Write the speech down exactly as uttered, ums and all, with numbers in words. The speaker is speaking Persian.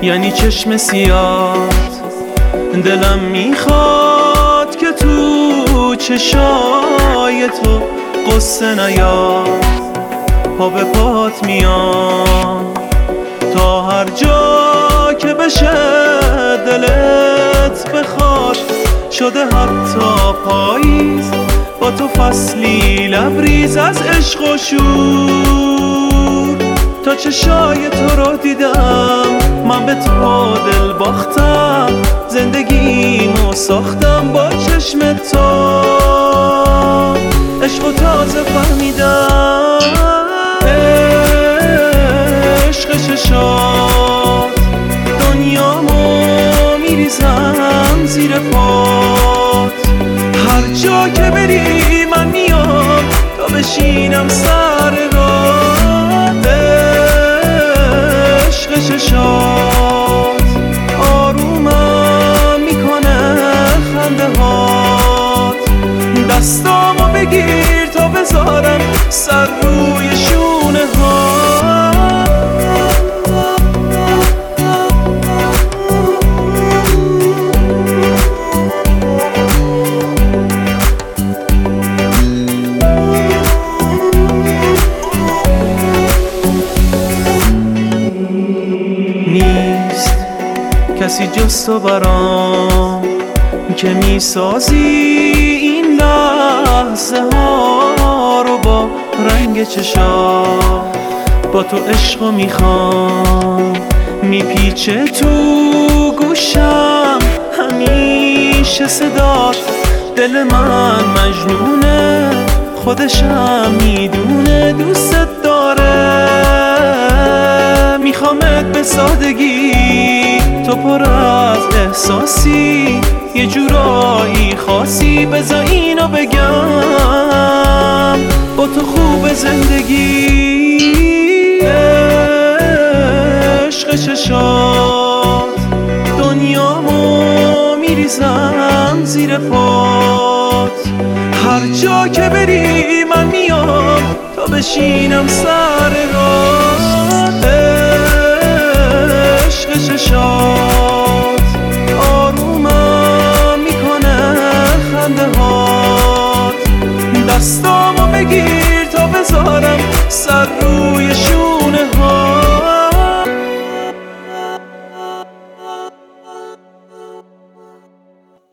یعنی چشم سیات. دلم میخواد که تو چشای تو قصه نیاد، پا به پات میام تا هر جا که بشه دلت بخواد. شده حتی پاییز با تو فصلی لبریز از عشق و شور. تا چشای تو رو دیدم من به تو دل باختم، زندگیمو ساختم با چشم تو. عشق و تازه فهمیدم، عشق چشات دنیامو میریزم زیر پات. هر جا که بری من میام تا بشینم سر راه. عشق چشات آرومم میکنه خنده هات. دستامو بگیر تا بذارم سر روی شونه ها. نیست کسی جز تو برام که میسازی این لحظه ها رو با رنگ چشا. با تو عشقو میخوام میپیچه تو گوشم همیشه صدات. دل من مجنونه خودشم میدونه دوست داره. میخوامت به سادگی تو پر از احساسی، یه جورایی خاصی. بذار اینو بگم با تو خوب زندگی. عشق چشات دنیامو میریزم زیر پات. هر جا که بری من میام تا بشینم سر راه.